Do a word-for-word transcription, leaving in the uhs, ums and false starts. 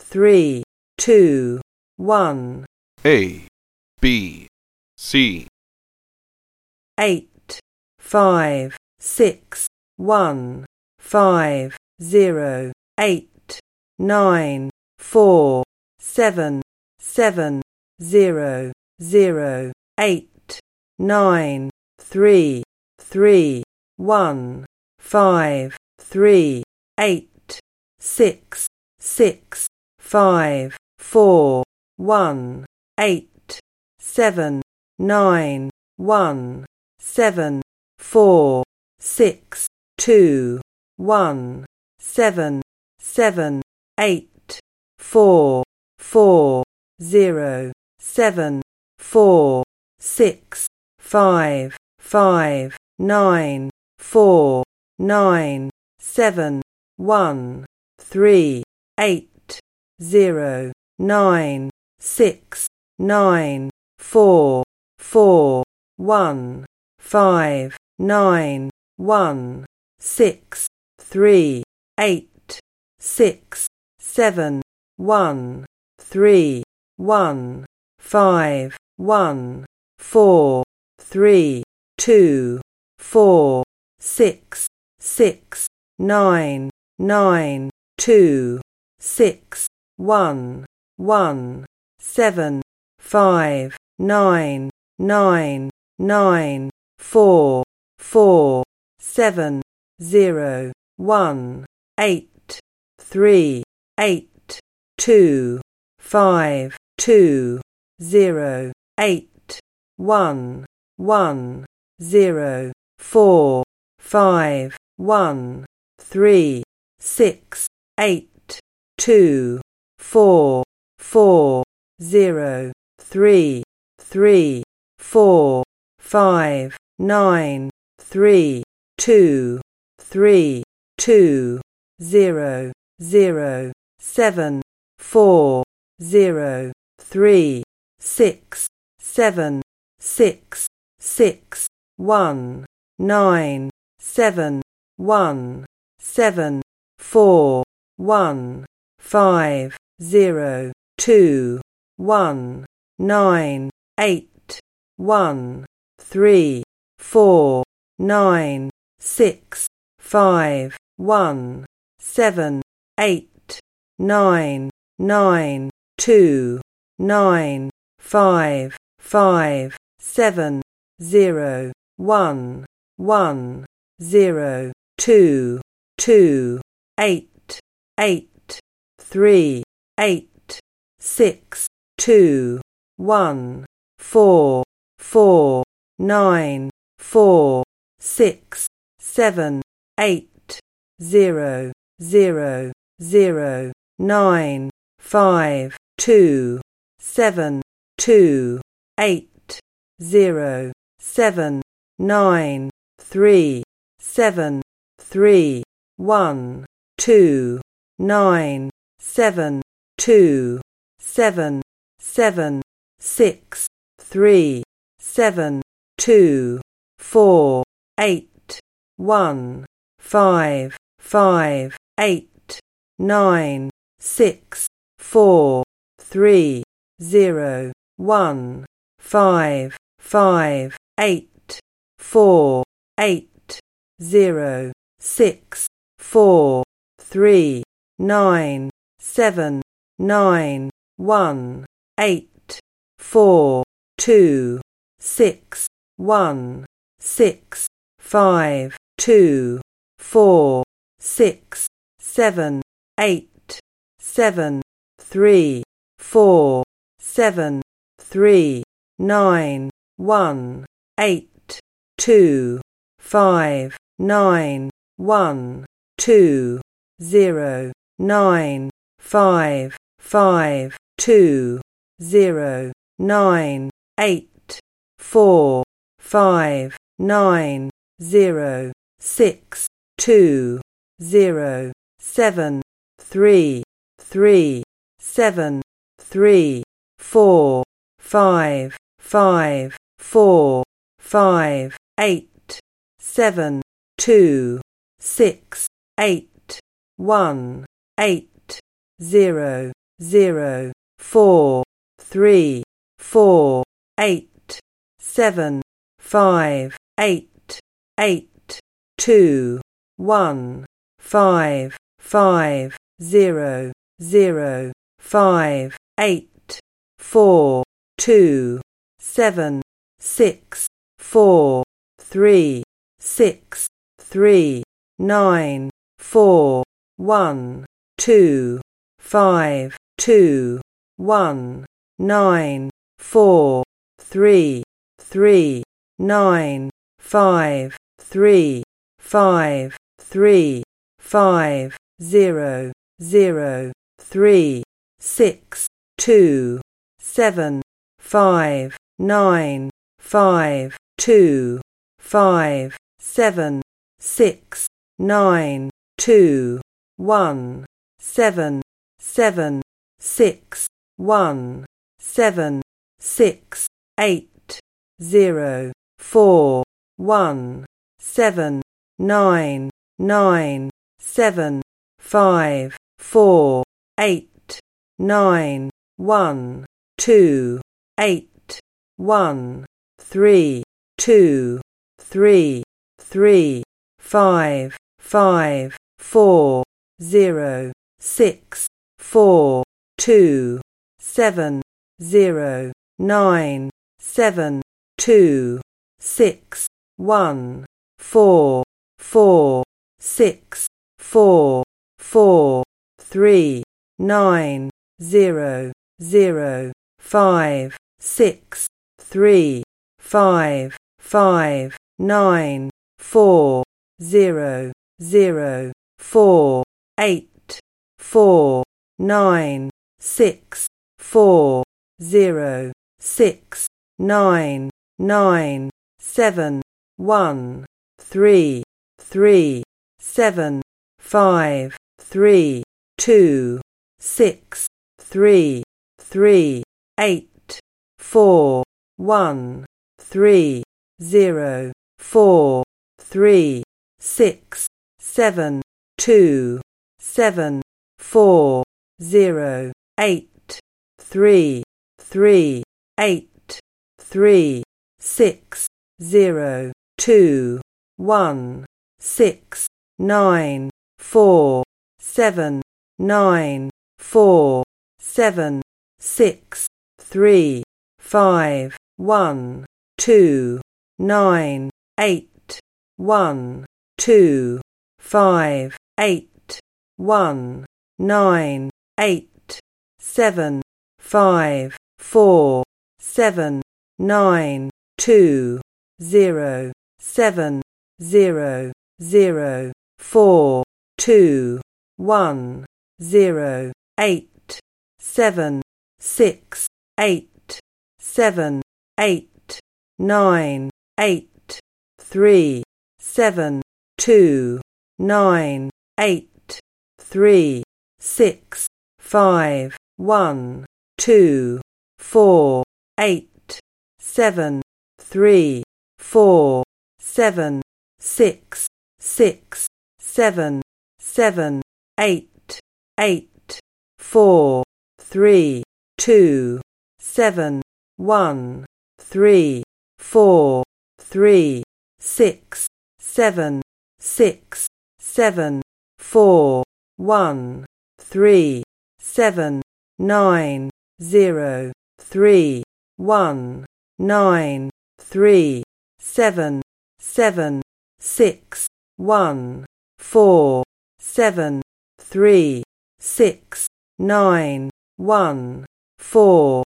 three, two, one. A, B, C. Eight, five, six, one, five, zero, eight, nine, four, seven, seven, zero, zero, eight, nine, three, three, one, five, three, eight, six, six, five, four, one, eight, seven, nine, one, seven, four, six, two, one, seven, seven, eight, four, four, zero, seven, four, six, five, five, nine, four, nine, seven, one, three, eight, zero, nine, six, nine, four, four, one, five, nine, one, six, three, eight, six, seven, one, three, one, five, one, four, three, two, four, six, six, nine, nine, two, six, one, one, seven, five, nine, nine, nine, four, four, seven, zero, one, eight, three, eight, two, five, two, zero, eight, one, one, zero, four, five, one, three, six, eight, two, four, four, zero, three, three, four, five, nine, three, two, three, two, zero, zero, seven, four, zero, three, six, seven, six, six, one, nine, seven, one, seven, four, one, five, zero, two, one, nine, eight, one, three, four, nine, six, five, one, seven, eight, nine, nine, two, nine, five, five, seven, zero, one, one, zero, two, two, eight, eight, three, eight, six, two, one, four, four, nine, four, six, seven, eight, zero, zero, zero, nine, five, two, seven, two, eight, zero, seven, nine, three, seven, three, one, two, nine, seven, two, seven, seven, six, three, seven, two, four, eight, one, five, five, eight, nine, six, four, three, zero, one, five, five, eight, four, eight, zero, six, four, three, nine, seven, nine, one, eight, four, two, six, one, six, five, two, four, six, seven, eight, seven, three, four, seven, three, nine, one, eight, two, five, nine, one, two, zero, nine, five, five, two, zero, nine, eight, four, five, nine, zero, six, two, zero, seven, three, three, seven, three, four, five, five, four, five, eight, seven, two, six, eight, one, eight, zero, zero, four, three, four, eight, seven, five, eight, eight, two, one, five, five, zero, zero, five, eight, four, two, seven, six, four, three, six, three, nine, four, one, two, five, two, one, nine, four, three, three, nine, five, three, five, three, five, zero, zero, three, six, two, seven, five, nine, five, two, five, seven, six, nine, two, one, seven, seven, six, one, seven, six, eight, zero, four, one, seven, nine, nine, seven, five, four, eight, nine, one, two, eight, one, three, two, three, three, five, five, four, zero, six, four, two, seven, zero, nine, seven, two, six, one, four, four, six, four, four, three, nine, zero, zero, five, six, three, five, five, nine, four, zero, zero, four, eight, four, nine, six, four, zero, six, nine, nine, seven, one, three, three, seven, five, three, two, six, three, three, eight, four, one, three, zero, four, three, six, seven, two, seven, four, zero, eight, three, three, eight, three, six, zero, two, one, six, nine, four, seven, nine, four, seven, six, three, five, one, two, nine, eight, one, two, five, eight, one, nine, eight, seven, five, four, seven, nine, two, zero, seven, zero, zero, four, two, one, zero, eight, seven, six, eight, seven, eight, nine, eight, three, seven, two, nine, eight, three, six, five, one, two, four, eight, seven, three, four, seven, six, six, seven, seven, eight, eight, four, three, two, seven, one, three, four, three, six, seven, six, seven, four, one, three, seven, nine, zero, three, one, nine, three, seven, seven, six, one, four, seven, three, six, nine, one, four,